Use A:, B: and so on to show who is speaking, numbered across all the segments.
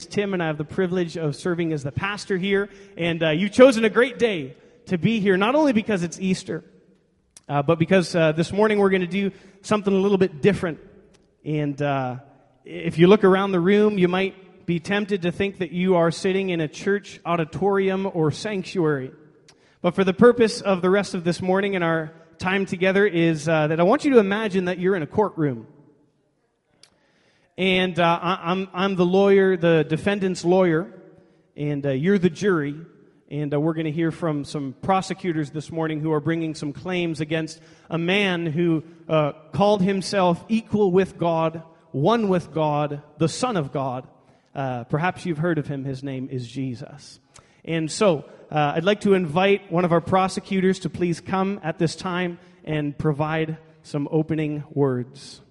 A: Tim, and I have the privilege of serving as the pastor here. And you've chosen a great day to be here, not only because it's Easter, but because this morning we're going to do something a little bit different. And if you look around the room, you might be tempted to think that you are sitting in a church auditorium or sanctuary. But for the purpose of the rest of this morning and our time together is that I want you to imagine that you're in a courtroom. And I'm the lawyer, the defendant's lawyer, and you're the jury. And we're going to hear from some prosecutors this morning who are bringing some claims against a man who called himself equal with God, one with God, the Son of God. Perhaps you've heard of him. His name is Jesus. And so I'd like to invite one of our prosecutors to please come at this time and provide some opening words.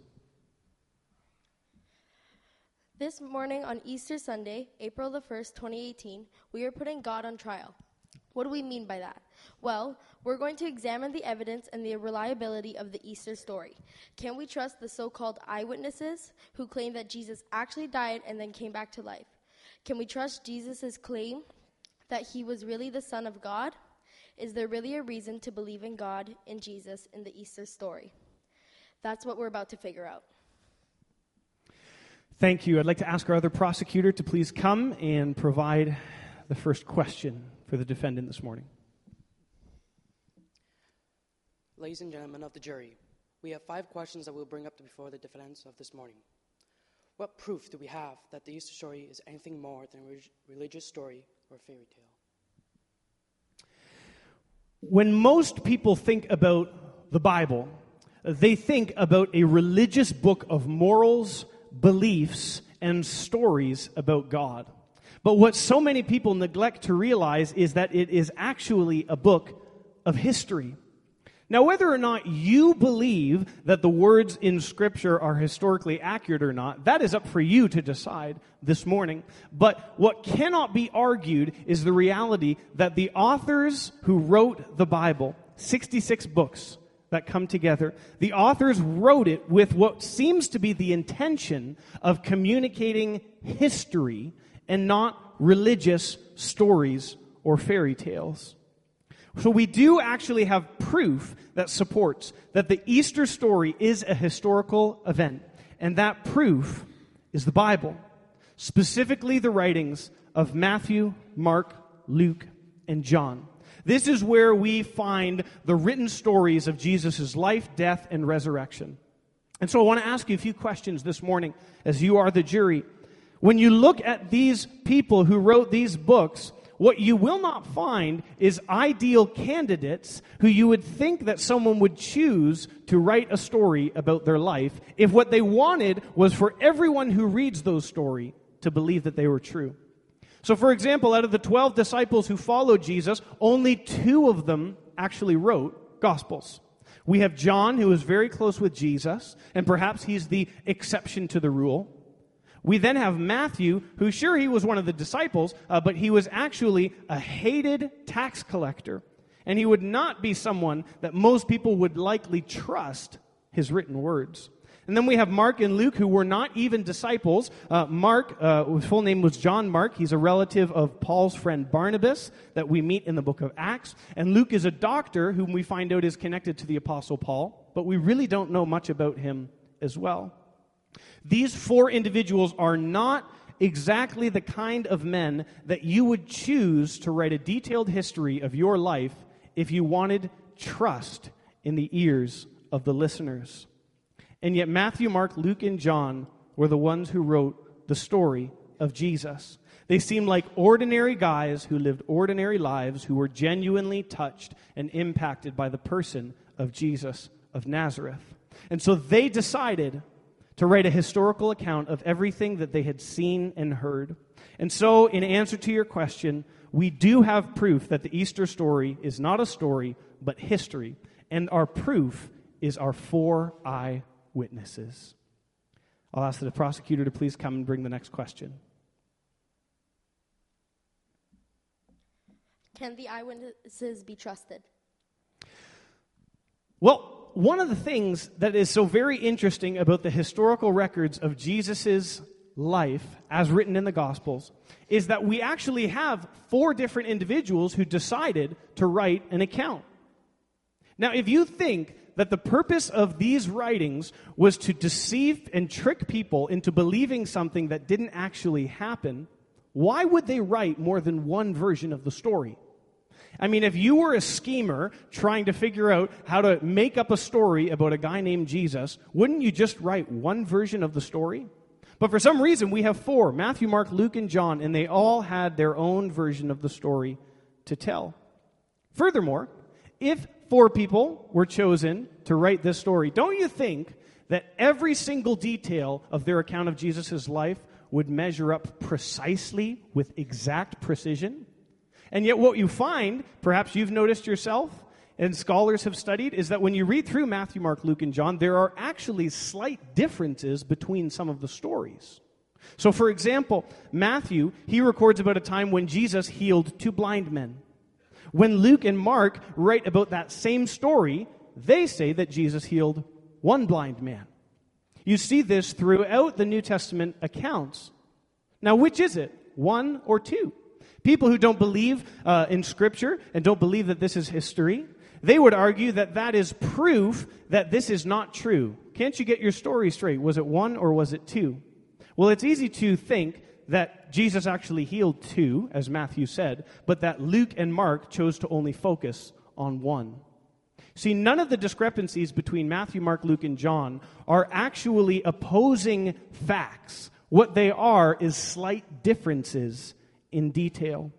B: This morning on Easter Sunday, April the 1st, 2018, we are putting God on trial. What do we mean by that? Well, we're going to examine the evidence and the reliability of the Easter story. Can we trust the so-called eyewitnesses who claim that Jesus actually died and then came back to life? Can we trust Jesus' claim that he was really the Son of God? Is there really a reason to believe in God, in Jesus, in the Easter story? That's what we're about to figure out.
A: Thank you. I'd like to ask our other prosecutor to please come and provide the first question for the defendant this morning.
C: Ladies and gentlemen of the jury, we have 5 questions that we'll bring up before the defense of this morning. What proof do we have that the Easter story is anything more than a religious story or a fairy tale?
A: When most people think about the Bible, they think about a religious book of morals, beliefs, and stories about God. But what so many people neglect to realize is that it is actually a book of history. Now, whether or not you believe that the words in Scripture are historically accurate or not, that is up for you to decide this morning. But what cannot be argued is the reality that the authors who wrote the Bible, 66 books, that come together. The authors wrote it with what seems to be the intention of communicating history and not religious stories or fairy tales. So we do actually have proof that supports that the Easter story is a historical event, and that proof is the Bible, specifically the writings of Matthew, Mark, Luke, and John. This is where we find the written stories of Jesus' life, death, and resurrection. And so I want to ask you a few questions this morning as you are the jury. When you look at these people who wrote these books, what you will not find is ideal candidates who you would think that someone would choose to write a story about their life if what they wanted was for everyone who reads those stories to believe that they were true. So, for example, out of the 12 disciples who followed Jesus, only 2 of them actually wrote Gospels. We have John, who is very close with Jesus, and perhaps he's the exception to the rule. We then have Matthew, who sure he was one of the disciples, but he was actually a hated tax collector. And he would not be someone that most people would likely trust his written words. And then we have Mark and Luke, who were not even disciples. Mark, his full name was John Mark. He's a relative of Paul's friend Barnabas that we meet in the book of Acts. And Luke is a doctor whom we find out is connected to the Apostle Paul, but we really don't know much about him as well. These 4 individuals are not exactly the kind of men that you would choose to write a detailed history of your life if you wanted trust in the ears of the listeners. And yet Matthew, Mark, Luke, and John were the ones who wrote the story of Jesus. They seemed like ordinary guys who lived ordinary lives, who were genuinely touched and impacted by the person of Jesus of Nazareth. And so they decided to write a historical account of everything that they had seen and heard. And so, in answer to your question, we do have proof that the Easter story is not a story, but history. And our proof is our 4 eyewitnesses. I'll ask the prosecutor to please come and bring the next question.
B: Can the eyewitnesses be trusted?
A: Well, one of the things that is so very interesting about the historical records of Jesus' life, as written in the Gospels, is that we actually have 4 different individuals who decided to write an account. Now, if you think that the purpose of these writings was to deceive and trick people into believing something that didn't actually happen, why would they write more than one version of the story? I mean, if you were a schemer trying to figure out how to make up a story about a guy named Jesus, wouldn't you just write one version of the story? But for some reason, we have 4, Matthew, Mark, Luke, and John, and they all had their own version of the story to tell. Furthermore, if 4 people were chosen to write this story, don't you think that every single detail of their account of Jesus' life would measure up precisely with exact precision? And yet what you find, perhaps you've noticed yourself, and scholars have studied, is that when you read through Matthew, Mark, Luke, and John, there are actually slight differences between some of the stories. So for example, Matthew, he records about a time when Jesus healed 2 blind men. When Luke and Mark write about that same story, they say that Jesus healed 1 blind man. You see this throughout the New Testament accounts. Now, which is it? 1 or 2? People who don't believe in Scripture and don't believe that this is history, they would argue that that is proof that this is not true. Can't you get your story straight? Was it 1 or was it 2? Well, it's easy to think that Jesus actually healed 2, as Matthew said, but that Luke and Mark chose to only focus on 1. See, none of the discrepancies between Matthew, Mark, Luke, and John are actually opposing facts. What they are is slight differences in detail.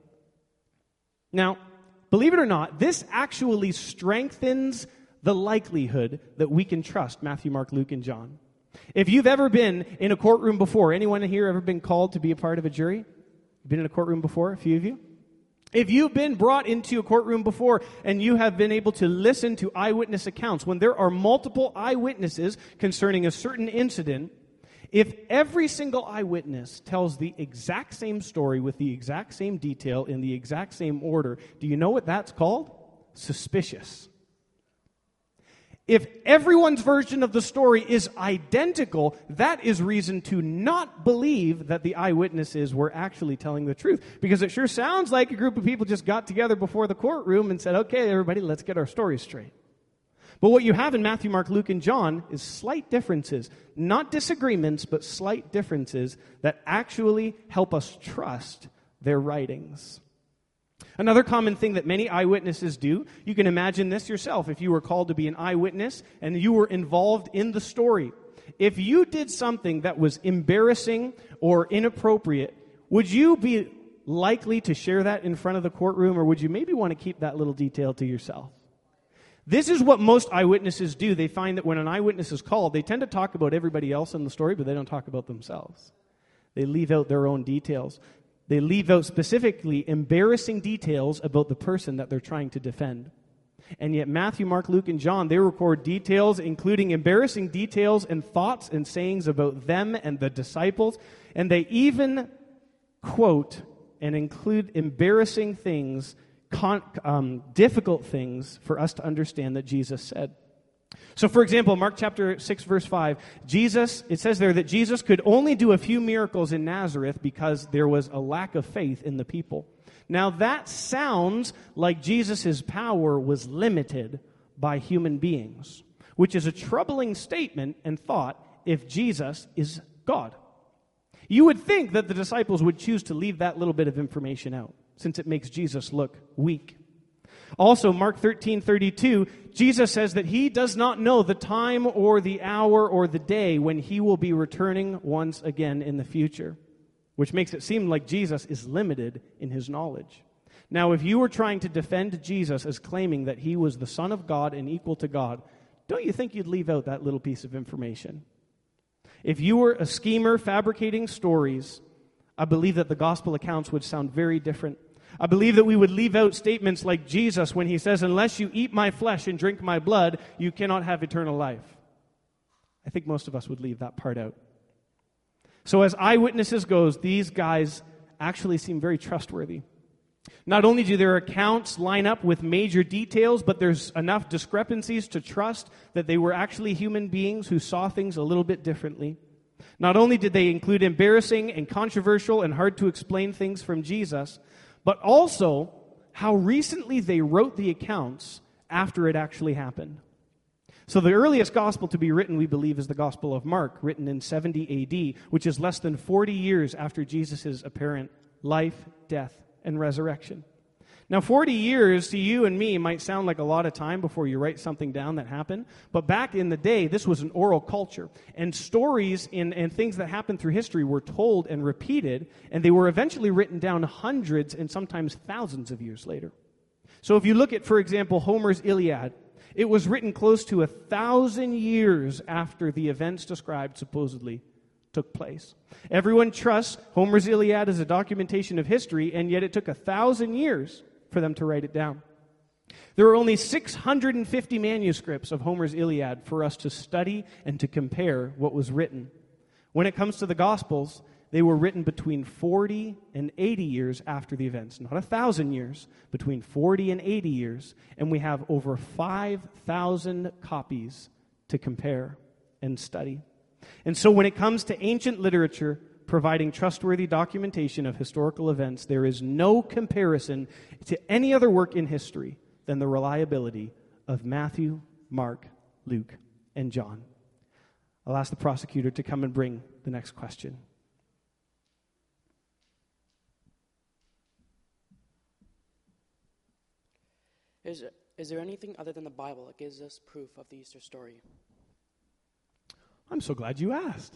A: Now, believe it or not, this actually strengthens the likelihood that we can trust Matthew, Mark, Luke, and John. If you've ever been in a courtroom before, anyone here ever been called to be a part of a jury? Been in a courtroom before, a few of you? If you've been brought into a courtroom before and you have been able to listen to eyewitness accounts, when there are multiple eyewitnesses concerning a certain incident, if every single eyewitness tells the exact same story with the exact same detail in the exact same order, do you know what that's called? Suspicious. If everyone's version of the story is identical, that is reason to not believe that the eyewitnesses were actually telling the truth. Because it sure sounds like a group of people just got together before the courtroom and said, okay, everybody, let's get our story straight. But what you have in Matthew, Mark, Luke, and John is slight differences. Not disagreements, but slight differences that actually help us trust their writings. Another common thing that many eyewitnesses do, you can imagine this yourself if you were called to be an eyewitness and you were involved in the story. If you did something that was embarrassing or inappropriate, would you be likely to share that in front of the courtroom, or would you maybe want to keep that little detail to yourself? This is what most eyewitnesses do. They find that when an eyewitness is called, they tend to talk about everybody else in the story, but they don't talk about themselves. They leave out their own details. They leave out specifically embarrassing details about the person that they're trying to defend. And yet Matthew, Mark, Luke, and John, they record details, including embarrassing details and thoughts and sayings about them and the disciples. And they even quote and include embarrassing things, difficult things for us to understand that Jesus said. So, for example, Mark chapter 6, verse 5, it says there that Jesus could only do a few miracles in Nazareth because there was a lack of faith in the people. Now, that sounds like Jesus' power was limited by human beings, which is a troubling statement and thought if Jesus is God. You would think that the disciples would choose to leave that little bit of information out, since it makes Jesus look weak. Also, Mark 13:32, Jesus says that he does not know the time or the hour or the day when he will be returning once again in the future, which makes it seem like Jesus is limited in his knowledge. Now, if you were trying to defend Jesus as claiming that he was the Son of God and equal to God, don't you think you'd leave out that little piece of information? If you were a schemer fabricating stories, I believe that the gospel accounts would sound very different. I believe that we would leave out statements like Jesus when he says, unless you eat my flesh and drink my blood, you cannot have eternal life. I think most of us would leave that part out. So as eyewitnesses goes, these guys actually seem very trustworthy. Not only do their accounts line up with major details, but there's enough discrepancies to trust that they were actually human beings who saw things a little bit differently. Not only did they include embarrassing and controversial and hard to explain things from Jesus, but also how recently they wrote the accounts after it actually happened. So the earliest gospel to be written, we believe, is the Gospel of Mark, written in 70 AD, which is less than 40 years after Jesus' apparent life, death, and resurrection. Now, 40 years to you and me might sound like a lot of time before you write something down that happened, but back in the day, this was an oral culture, and stories and things that happened through history were told and repeated, and they were eventually written down hundreds and sometimes thousands of years later. So if you look at, for example, Homer's Iliad, it was written close to 1,000 years after the events described supposedly took place. Everyone trusts Homer's Iliad as a documentation of history, and yet it took 1,000 years for them to write it down. There are only 650 manuscripts of Homer's Iliad for us to study and to compare what was written. When it comes to the Gospels, they were written between 40 and 80 years after the events. Not 1,000 years, between 40 and 80 years. And we have over 5,000 copies to compare and study. And so when it comes to ancient literature providing trustworthy documentation of historical events, there is no comparison to any other work in history than the reliability of Matthew, Mark, Luke, and John. I'll ask the prosecutor to come and bring the next question.
C: Is there anything other than the Bible that gives us proof of the Easter story?
A: I'm so glad you asked.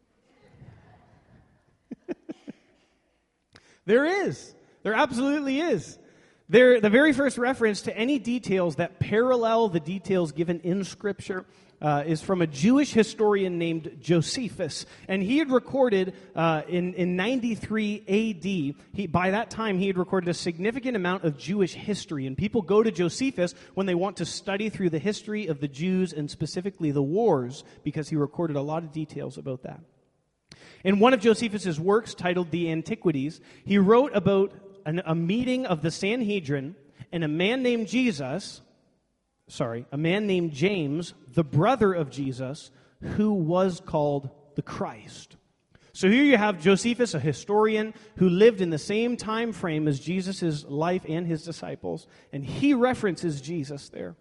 A: There is. There absolutely is. The very first reference to any details that parallel the details given in Scripture is from a Jewish historian named Josephus. And he had recorded in 93 AD, by that time he had recorded a significant amount of Jewish history. And people go to Josephus when they want to study through the history of the Jews and specifically the wars, because he recorded a lot of details about that. In one of Josephus' works titled The Antiquities, he wrote about a meeting of the Sanhedrin and a man named James, the brother of Jesus, who was called the Christ. So here you have Josephus, a historian who lived in the same time frame as Jesus' life and his disciples, and he references Jesus there.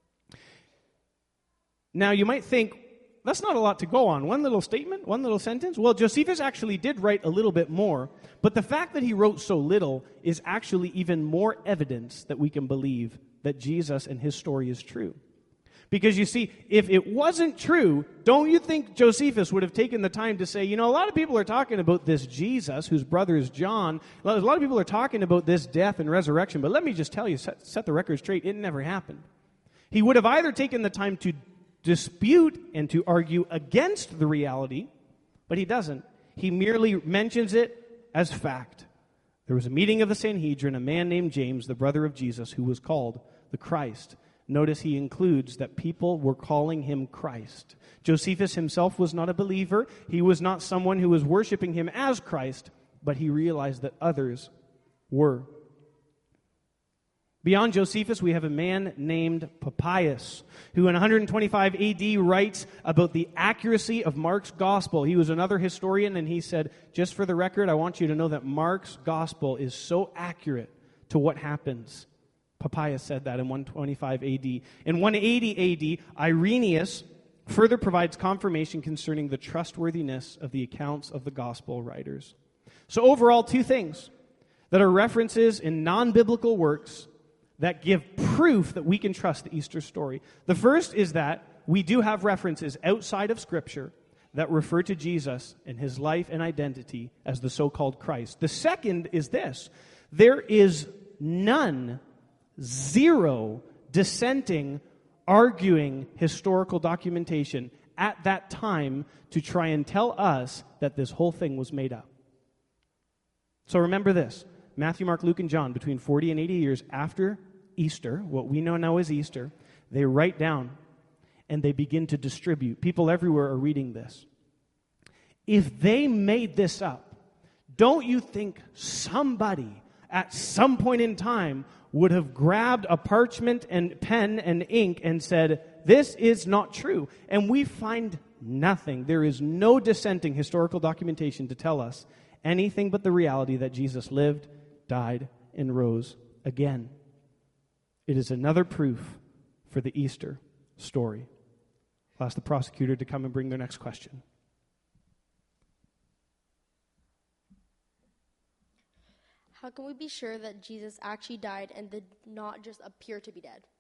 A: Now you might think, that's not a lot to go on. One little statement, one little sentence. Well, Josephus actually did write a little bit more, but the fact that he wrote so little is actually even more evidence that we can believe that Jesus and his story is true. Because you see, if it wasn't true, don't you think Josephus would have taken the time to say, a lot of people are talking about this Jesus, whose brother is John. A lot of people are talking about this death and resurrection, but let me just tell you, set the record straight, it never happened. He would have either taken the time to dispute and to argue against the reality, but he doesn't. He merely mentions it as fact. There was a meeting of the Sanhedrin, a man named James, the brother of Jesus, who was called the Christ. Notice he includes that people were calling him Christ. Josephus himself was not a believer. He was not someone who was worshiping him as Christ, but he realized that others were. Beyond Josephus, we have a man named Papias, who in 125 AD writes about the accuracy of Mark's gospel. He was another historian, and he said, just for the record, I want you to know that Mark's gospel is so accurate to what happens. Papias said that in 125 AD. In 180 AD, Irenaeus further provides confirmation concerning the trustworthiness of the accounts of the gospel writers. So overall, two things that are references in non-biblical works that give proof that we can trust the Easter story. The first is that we do have references outside of Scripture that refer to Jesus and his life and identity as the so-called Christ. The second is this: there is zero dissenting, arguing historical documentation at that time to try and tell us that this whole thing was made up. So remember this: Matthew, Mark, Luke, and John, between 40 and 80 years after Easter, what we know now as Easter, they write down and they begin to distribute. People everywhere are reading this. If they made this up, don't you think somebody at some point in time would have grabbed a parchment and pen and ink and said, this is not true. And we find nothing. There is no dissenting historical documentation to tell us anything but the reality that Jesus lived, died, and rose again. It is another proof for the Easter story. I'll ask the prosecutor to come and bring their next question.
B: How can we be sure that Jesus actually died and did not just appear to be dead?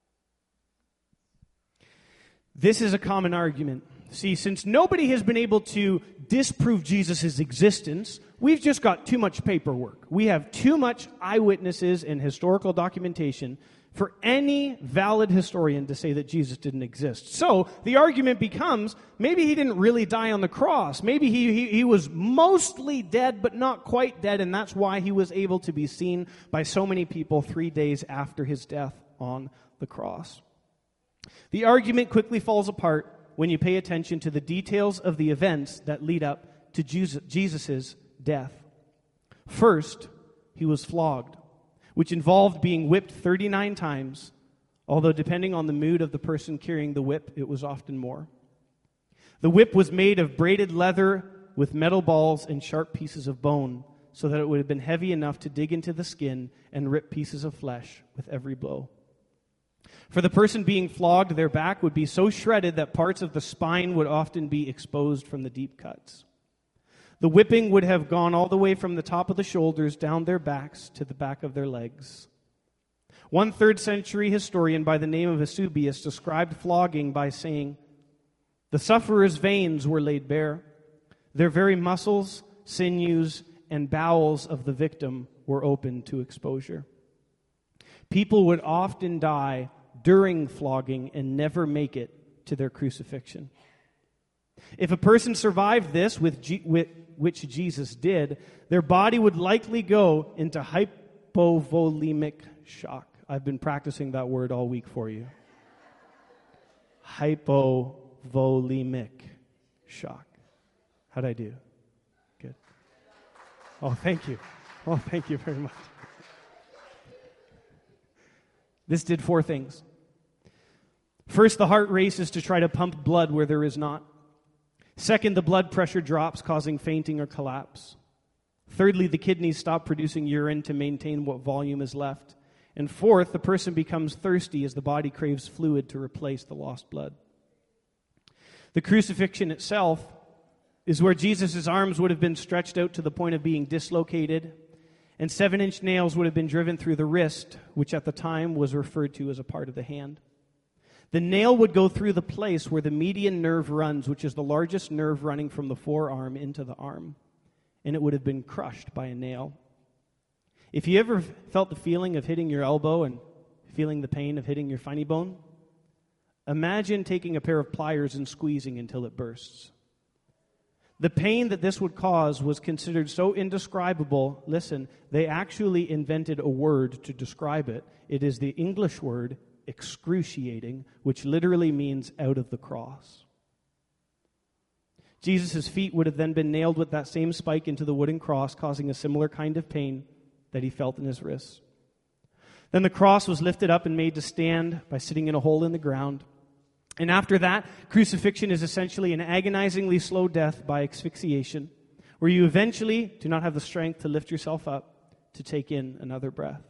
A: This is a common argument. See, since nobody has been able to disprove Jesus' existence, we've just got too much paperwork. We have too much eyewitnesses and historical documentation for any valid historian to say that Jesus didn't exist. So the argument becomes, maybe he didn't really die on the cross. Maybe he was mostly dead, but not quite dead, and that's why he was able to be seen by so many people 3 days after his death on the cross. The argument quickly falls apart when you pay attention to the details of the events that lead up to Jesus' death. First, he was flogged, which involved being whipped 39 times, although depending on the mood of the person carrying the whip, it was often more. The whip was made of braided leather with metal balls and sharp pieces of bone, so that it would have been heavy enough to dig into the skin and rip pieces of flesh with every blow. For the person being flogged, their back would be so shredded that parts of the spine would often be exposed from the deep cuts. The whipping would have gone all the way from the top of the shoulders down their backs to the back of their legs. One 3rd century historian by the name of Eusebius described flogging by saying, "The sufferer's veins were laid bare. Their very muscles, sinews, and bowels of the victim were open to exposure." People would often die during flogging and never make it to their crucifixion. If a person survived this, which Jesus did, their body would likely go into hypovolemic shock. I've been practicing that word all week for you. Hypovolemic shock. How'd I do? Good. Oh, thank you. Oh, thank you very much. This did 4 things. First, the heart races to try to pump blood where there is not. Second, the blood pressure drops, causing fainting or collapse. Thirdly, the kidneys stop producing urine to maintain what volume is left. And fourth, the person becomes thirsty as the body craves fluid to replace the lost blood. The crucifixion itself is where Jesus' arms would have been stretched out to the point of being dislocated, and 7-inch nails would have been driven through the wrist, which at the time was referred to as a part of the hand. The nail would go through the place where the median nerve runs, which is the largest nerve running from the forearm into the arm, and it would have been crushed by a nail. If you ever felt the feeling of hitting your elbow and feeling the pain of hitting your funny bone, imagine taking a pair of pliers and squeezing until it bursts. The pain that this would cause was considered so indescribable. Listen, they actually invented a word to describe it. It is the English word excruciating, which literally means out of the cross. Jesus' feet would have then been nailed with that same spike into the wooden cross, causing a similar kind of pain that he felt in his wrists. Then the cross was lifted up and made to stand by sitting in a hole in the ground. And after that, crucifixion is essentially an agonizingly slow death by asphyxiation, where you eventually do not have the strength to lift yourself up to take in another breath.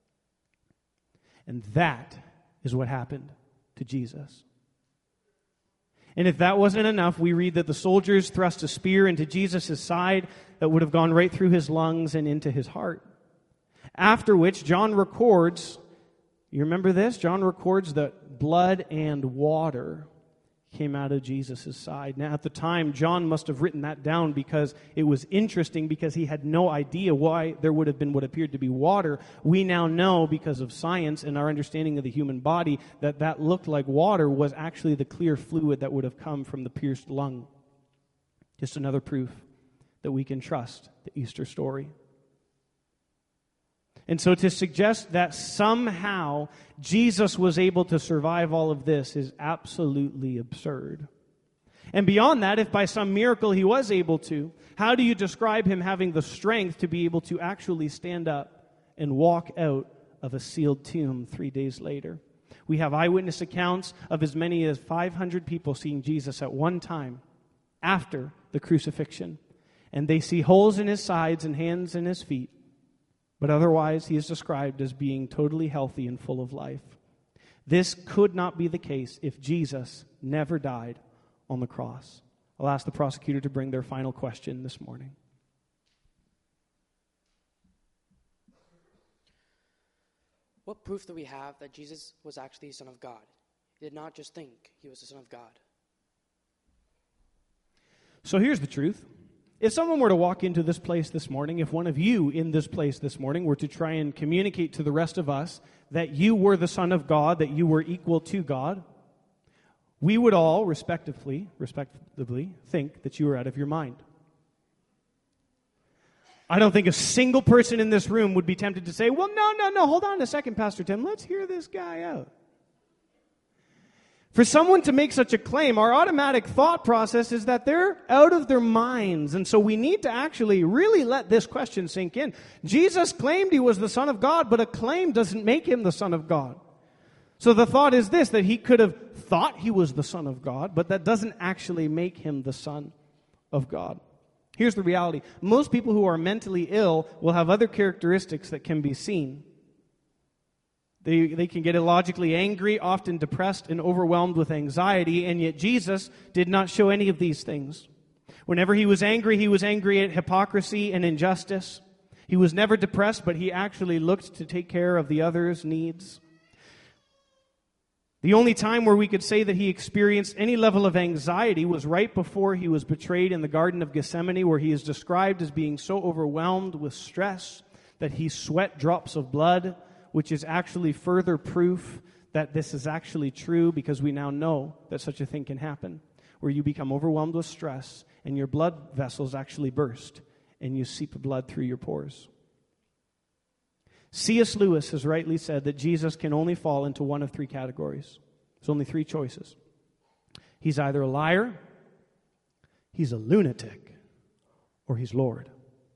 A: And that is what happened to Jesus. And if that wasn't enough, we read that the soldiers thrust a spear into Jesus' side that would have gone right through his lungs and into his heart. After which, John records, you remember this? John records that blood and water came out of Jesus' side. Now, at the time, John must have written that down because it was interesting, because he had no idea why there would have been what appeared to be water. We now know, because of science and our understanding of the human body, that that looked like water was actually the clear fluid that would have come from the pierced lung. Just another proof that we can trust the Easter story. And so to suggest that somehow Jesus was able to survive all of this is absolutely absurd. And beyond that, if by some miracle he was able to, how do you describe him having the strength to be able to actually stand up and walk out of a sealed tomb 3 days later? We have eyewitness accounts of as many as 500 people seeing Jesus at one time after the crucifixion. And they see holes in his sides and hands in his feet. But otherwise, he is described as being totally healthy and full of life. This could not be the case if Jesus never died on the cross. I'll ask the prosecutor to bring their final question this morning.
C: What proof do we have that Jesus was actually the Son of God? He did not just think he was the Son of God.
A: So here's the truth. If someone were to walk into this place this morning, if one of you in this place this morning were to try and communicate to the rest of us that you were the Son of God, that you were equal to God, we would all respectively think that you were out of your mind. I don't think a single person in this room would be tempted to say, well, no, hold on a second, Pastor Tim, let's hear this guy out. For someone to make such a claim, our automatic thought process is that they're out of their minds. And so we need to actually really let this question sink in. Jesus claimed he was the Son of God, but a claim doesn't make him the Son of God. So the thought is this, that he could have thought he was the Son of God, but that doesn't actually make him the Son of God. Here's the reality. Most people who are mentally ill will have other characteristics that can be seen. They can get illogically angry, often depressed and overwhelmed with anxiety, and yet Jesus did not show any of these things. Whenever he was angry at hypocrisy and injustice. He was never depressed, but he actually looked to take care of the others' needs. The only time where we could say that he experienced any level of anxiety was right before he was betrayed in the Garden of Gethsemane, where he is described as being so overwhelmed with stress that he sweat drops of blood, which is actually further proof that this is actually true, because we now know that such a thing can happen, where you become overwhelmed with stress and your blood vessels actually burst and you seep blood through your pores. C.S. Lewis has rightly said that Jesus can only fall into one of three categories. There's only three choices. He's either a liar, he's a lunatic, or he's Lord.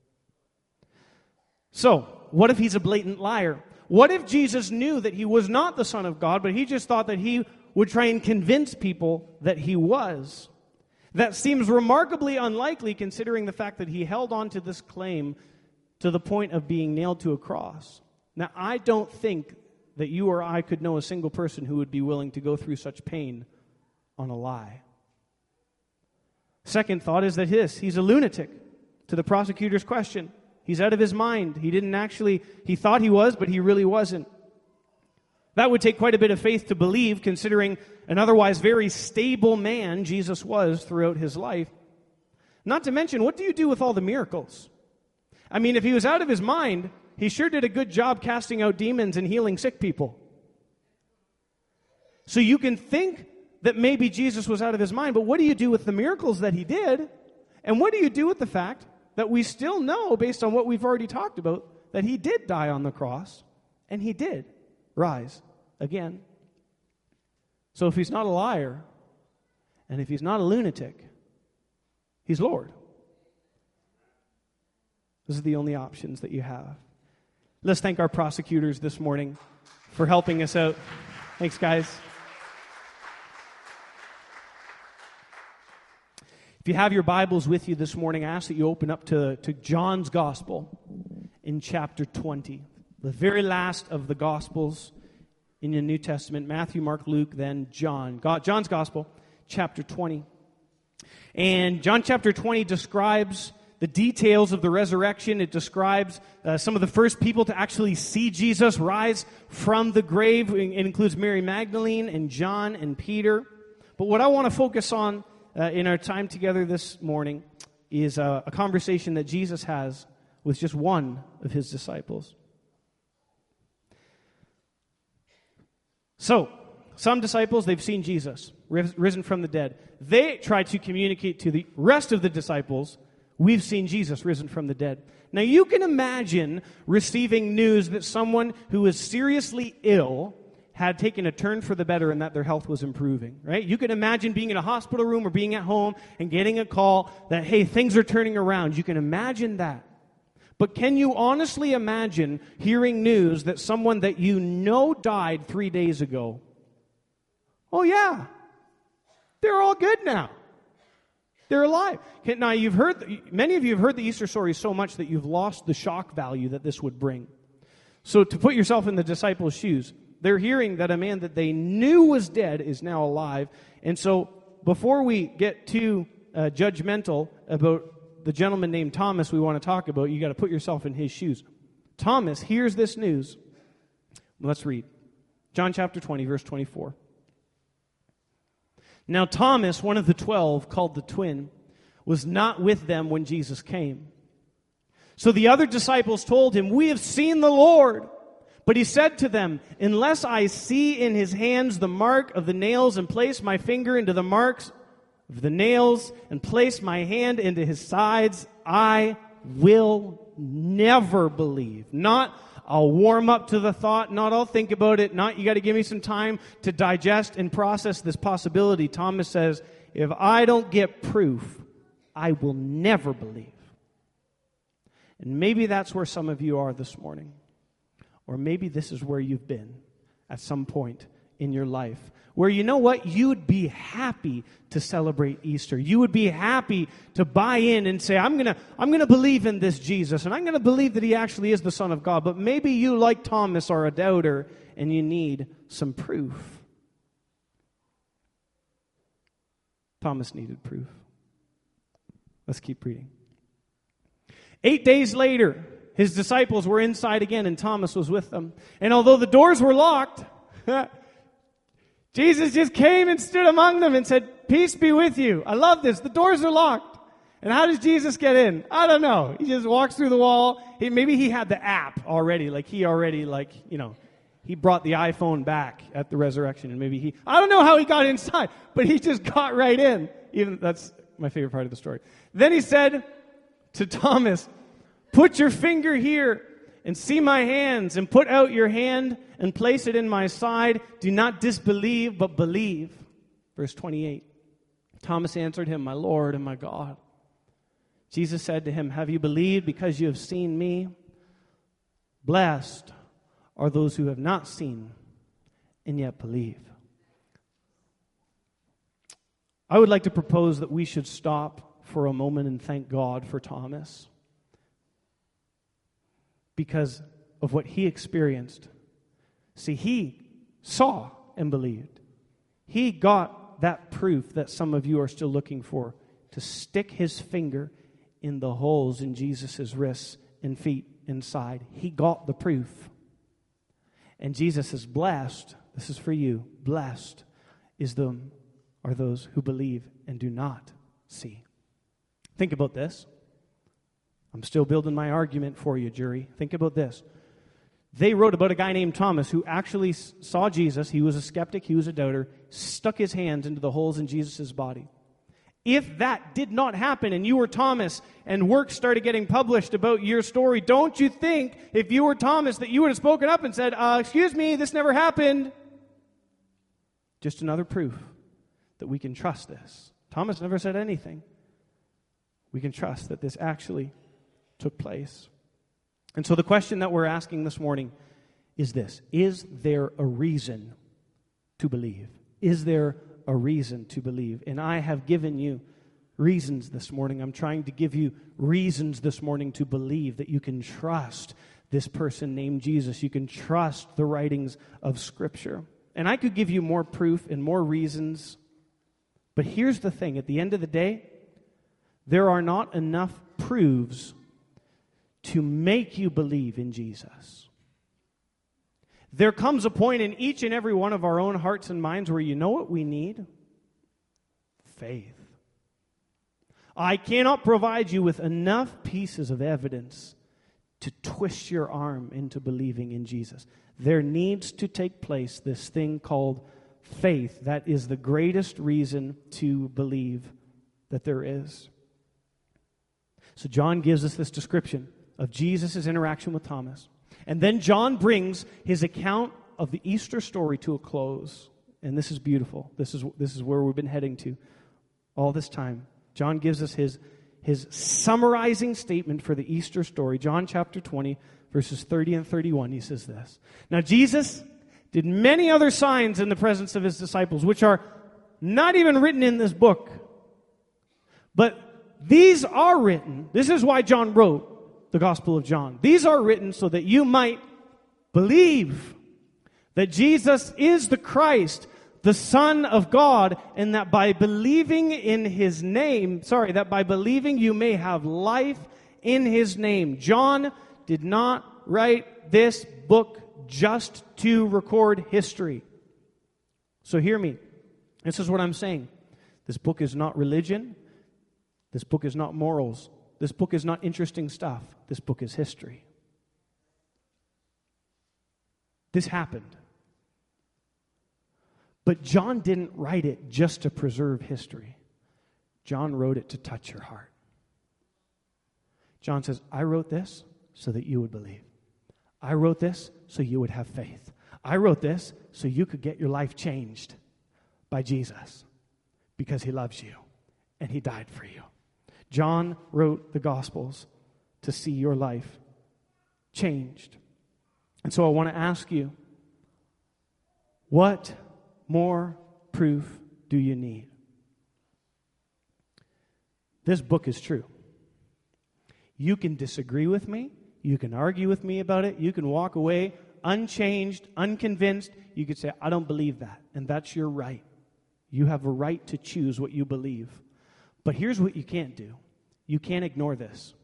A: So, what if he's a blatant liar? What if Jesus knew that he was not the Son of God, but he just thought that he would try and convince people that he was? That seems remarkably unlikely, considering the fact that he held on to this claim to the point of being nailed to a cross. Now, I don't think that you or I could know a single person who would be willing to go through such pain on a lie. Second thought is that he's a lunatic. To the prosecutor's question, he's out of his mind. He thought he was, but he really wasn't. That would take quite a bit of faith to believe, considering an otherwise very stable man Jesus was throughout his life. Not to mention, what do you do with all the miracles? I mean, if he was out of his mind, he sure did a good job casting out demons and healing sick people. So you can think that maybe Jesus was out of his mind, but what do you do with the miracles that he did? And what do you do with the fact that we still know, based on what we've already talked about, that he did die on the cross, and he did rise again? So if he's not a liar, and if he's not a lunatic, he's Lord. Those are the only options that you have. Let's thank our prosecutors this morning for helping us out. Thanks, guys. If you have your Bibles with you this morning, I ask that you open up to John's Gospel in chapter 20. The very last of the Gospels in the New Testament. Matthew, Mark, Luke, then John. John's Gospel, chapter 20. And John chapter 20 describes the details of the resurrection. It describes some of the first people to actually see Jesus rise from the grave. It includes Mary Magdalene and John and Peter. But what I want to focus on in our time together this morning is a conversation that Jesus has with just one of his disciples. So, some disciples, they've seen Jesus risen from the dead. They try to communicate to the rest of the disciples, we've seen Jesus risen from the dead. Now, you can imagine receiving news that someone who is seriously ill had taken a turn for the better and that their health was improving, right? You can imagine being in a hospital room or being at home and getting a call that, hey, things are turning around. You can imagine that. But can you honestly imagine hearing news that someone that you know died 3 days ago? Oh yeah, they're all good now. They're alive. Now, many of you have heard the Easter story so much that you've lost the shock value that this would bring. So to put yourself in the disciples' shoes, they're hearing that a man that they knew was dead is now alive. And so before we get too judgmental about the gentleman named Thomas we want to talk about, you got to put yourself in his shoes. Thomas hears this news. Let's read. John chapter 20, verse 24. Now Thomas, one of the 12, called the twin, was not with them when Jesus came. So the other disciples told him, "We have seen the Lord." But he said to them, "Unless I see in his hands the mark of the nails, and place my finger into the marks of the nails, and place my hand into his sides, I will never believe." Not, I'll warm up to the thought, not I'll think about it, not you got to give me some time to digest and process this possibility. Thomas says, if I don't get proof, I will never believe. And maybe that's where some of you are this morning. Or maybe this is where you've been at some point in your life. Where you know what? You would be happy to celebrate Easter. You would be happy to buy in and say, I'm gonna believe in this Jesus, and I'm gonna believe that he actually is the Son of God. But maybe you, like Thomas, are a doubter and you need some proof. Thomas needed proof. Let's keep reading. 8 days later, his disciples were inside again, and Thomas was with them. And although the doors were locked, Jesus just came and stood among them and said, "Peace be with you." I love this. The doors are locked. And how does Jesus get in? I don't know. He just walks through the wall. Maybe he had the app already. He brought the iPhone back at the resurrection. And I don't know how he got inside, but he just got right in. That's my favorite part of the story. Then he said to Thomas, "Put your finger here and see my hands, and put out your hand and place it in my side. Do not disbelieve, but believe." Verse 28. Thomas answered him, "My Lord and my God." Jesus said to him, "Have you believed because you have seen me? Blessed are those who have not seen and yet believe." I would like to propose that we should stop for a moment and thank God for Thomas, because of what he experienced. See, he saw and believed. He got that proof that some of you are still looking for, to stick his finger in the holes in Jesus' wrists and feet and side. He got the proof. And Jesus is blessed. This is for you. Blessed are those who believe and do not see. Think about this. I'm still building my argument for you, jury. Think about this. They wrote about a guy named Thomas who actually saw Jesus. He was a skeptic. He was a doubter. Stuck his hands into the holes in Jesus' body. If that did not happen and you were Thomas and works started getting published about your story, don't you think if you were Thomas that you would have spoken up and said, "Excuse me, this never happened"? Just another proof that we can trust this. Thomas never said anything. We can trust that this actually took place. And so the question that we're asking this morning is this: is there a reason to believe? Is there a reason to believe? And I have given you reasons this morning. I'm trying to give you reasons this morning to believe that you can trust this person named Jesus. You can trust the writings of Scripture. And I could give you more proof and more reasons. But here's the thing. At the end of the day, there are not enough proofs to make you believe in Jesus. There comes a point in each and every one of our own hearts and minds where you know what we need? Faith. I cannot provide you with enough pieces of evidence to twist your arm into believing in Jesus. There needs to take place this thing called faith. That is the greatest reason to believe that there is. So John gives us this description of Jesus' interaction with Thomas. And then John brings his account of the Easter story to a close. And this is beautiful. This is where we've been heading to all this time. John gives us his his summarizing statement for the Easter story, John chapter 20, verses 30 and 31, he says this. Now Jesus did many other signs in the presence of his disciples, which are not even written in this book. But these are written. This is why John wrote the Gospel of John. These are written so that you might believe that Jesus is the Christ, the Son of God, and that by believing in his name, that by believing you may have life in his name. John did not write this book just to record history. So hear me. This is what I'm saying. This book is not religion. This book is not morals. This book is not interesting stuff. This book is history. This happened. But John didn't write it just to preserve history. John wrote it to touch your heart. John says, I wrote this so that you would believe. I wrote this so you would have faith. I wrote this so you could get your life changed by Jesus because he loves you and he died for you. John wrote the Gospels to see your life changed. And so I want to ask you, what more proof do you need? This book is true. You can disagree with me. You can argue with me about it. You can walk away unchanged, unconvinced. You could say, I don't believe that. And that's your right. You have a right to choose what you believe. But here's what you can't do. You can't ignore this.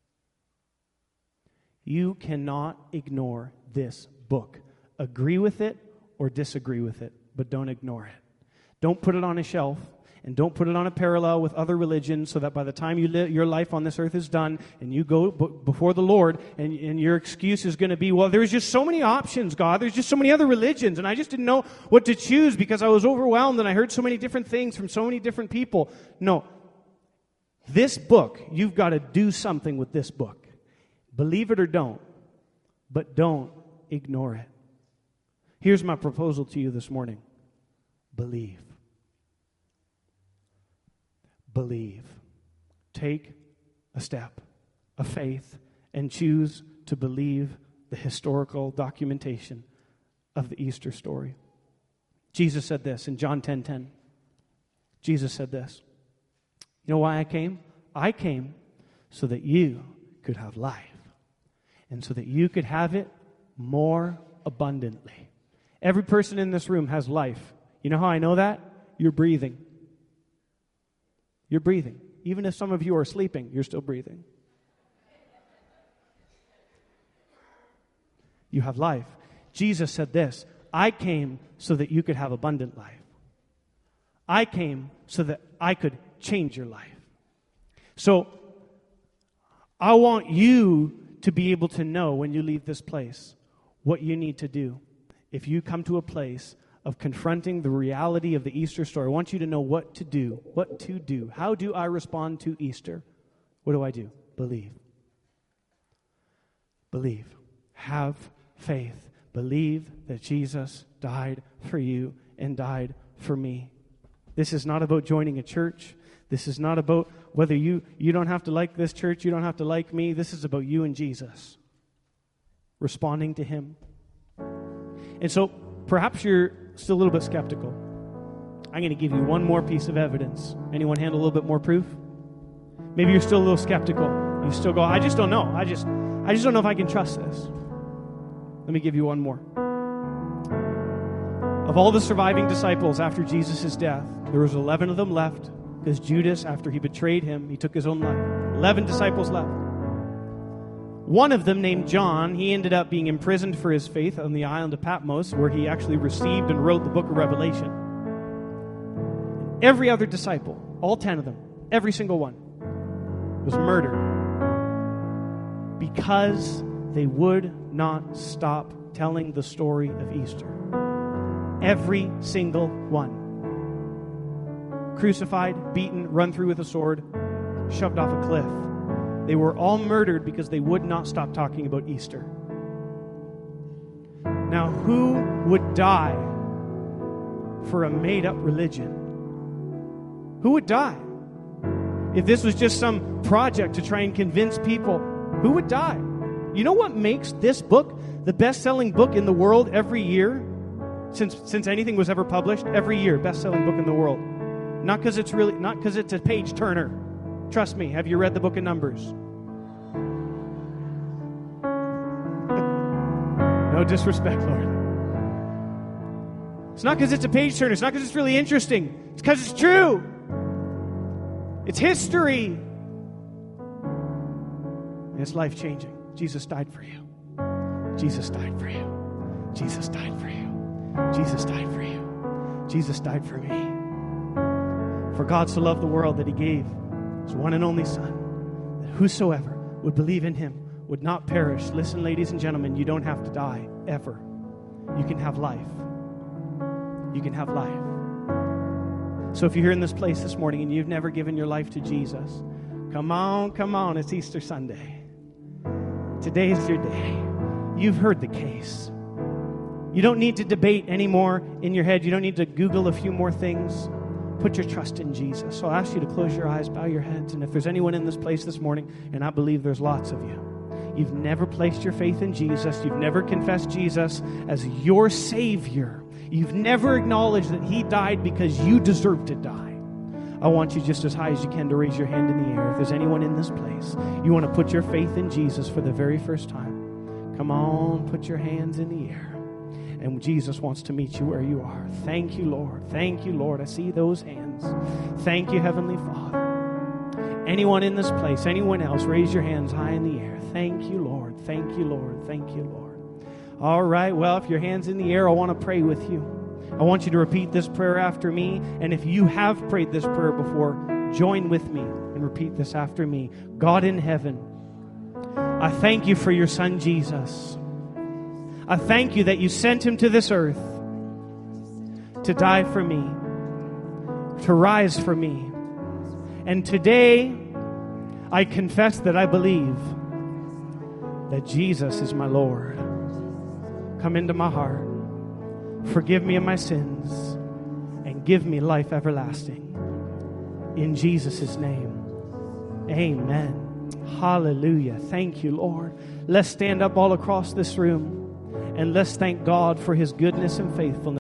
A: You cannot ignore this book. Agree with it or disagree with it, but don't ignore it. Don't put it on a shelf, and don't put it on a parallel with other religions so that by the time your life on this earth is done and you go before the Lord and your excuse is going to be, well, there's just so many options, God. There's just so many other religions, and I just didn't know what to choose because I was overwhelmed and I heard so many different things from so many different people. No. This book, you've got to do something with this book. Believe it or don't, but don't ignore it. Here's my proposal to you this morning. Believe. Believe. Take a step of faith and choose to believe the historical documentation of the Easter story. Jesus said this in John 10:10. Jesus said this. You know why I came? I came so that you could have life and so that you could have it more abundantly. Every person in this room has life. You know how I know that? You're breathing. You're breathing. Even if some of you are sleeping, you're still breathing. You have life. Jesus said this, I came so that you could have abundant life. I came so that I could change your life. So, I want you to be able to know when you leave this place what you need to do. If you come to a place of confronting the reality of the Easter story, I want you to know what to do. What to do. How do I respond to Easter? What do I do? Believe. Believe. Have faith. Believe that Jesus died for you and died for me. This is not about joining a church. This is not about whether you don't have to like this church, you don't have to like me. This is about you and Jesus. Responding to him. And so, perhaps you're still a little bit skeptical. I'm going to give you one more piece of evidence. Anyone handle a little bit more proof? Maybe you're still a little skeptical. You still go, I just don't know. I just don't know if I can trust this. Let me give you one more. Of all the surviving disciples after Jesus' death, there was 11 of them left because Judas, after he betrayed him, he took his own life. 11 disciples left. One of them, named John, he ended up being imprisoned for his faith on the island of Patmos, where he actually received and wrote the book of Revelation. Every other disciple, all 10 of them, every single one, was murdered because they would not stop telling the story of Easter. Every single one. Crucified, beaten, run through with a sword, shoved off a cliff. They were all murdered because they would not stop talking about Easter. Now, who would die for a made-up religion? Who would die? if this was just some project to try and convince people, who would die? You know what makes this book the best-selling book in the world every year? Since anything was ever published, every year, best-selling book in the world. Not because it's a page turner. Trust me, have you read the book of Numbers? No disrespect, Lord. It's not because it's a page turner. It's not because it's really interesting. It's because it's true. It's history. And it's life-changing. Jesus died for you. Jesus died for you. Jesus died for you. Jesus died for you. Jesus died for me. For God so loved the world that he gave his one and only Son, that whosoever would believe in him would not perish. Listen, ladies and gentlemen, you don't have to die, ever. You can have life. You can have life. So if you're here in this place this morning and you've never given your life to Jesus, come on, it's Easter Sunday. Today is your day. You've heard the case. You don't need to debate anymore in your head. You don't need to Google a few more things. Put your trust in Jesus. So I'll ask you to close your eyes, bow your heads, and if there's anyone in this place this morning, and I believe there's lots of you, you've never placed your faith in Jesus, you've never confessed Jesus as your Savior, you've never acknowledged that he died because you deserve to die, I want you just as high as you can to raise your hand in the air. If there's anyone in this place, you want to put your faith in Jesus for the very first time, come on, put your hands in the air. And Jesus wants to meet you where you are. Thank you, Lord. Thank you, Lord. I see those hands. Thank you, Heavenly Father. Anyone in this place, anyone else, raise your hands high in the air. Thank you, Lord. Thank you, Lord. Thank you, Lord. All right, well, if your hand's in the air, I want to pray with you. I want you to repeat this prayer after me. And if you have prayed this prayer before, join with me and repeat this after me. God in heaven, I thank you for your Son, Jesus. I thank you that you sent him to this earth to die for me, to rise for me. And today, I confess that I believe that Jesus is my Lord. Come into my heart, forgive me of my sins, and give me life everlasting. In Jesus' name, amen. Hallelujah. Thank you, Lord. Let's stand up all across this room. And let's thank God for his goodness and faithfulness.